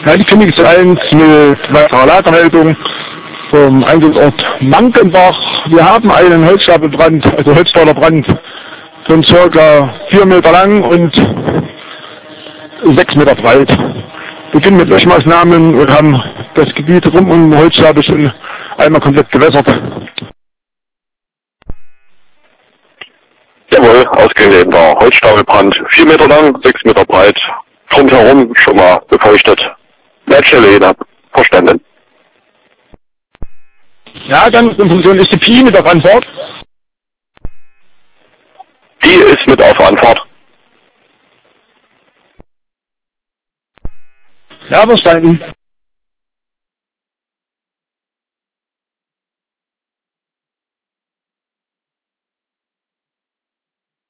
Ja, die Phoenix 1 mit weiterer Lagerhaltung vom Einsatzort Mankenbach. Wir haben einen Holzstapelbrand, also Holzfällerbrand von ca. 4 Meter lang und 6 Meter breit. Wir beginnen mit Löschmaßnahmen und haben das Gebiet rum um den Holzstapel schon einmal komplett gewässert. Jawohl, ausgedehnter Holzstapelbrand, 4 Meter lang, 6 Meter breit, rundherum schon mal befeuchtet. Leitstelle jeder, verstanden. Ja, dann in Funktion ist die Pi mit der Brandfahrt. Die ist mit auf Anfahrt. Ja, verstanden.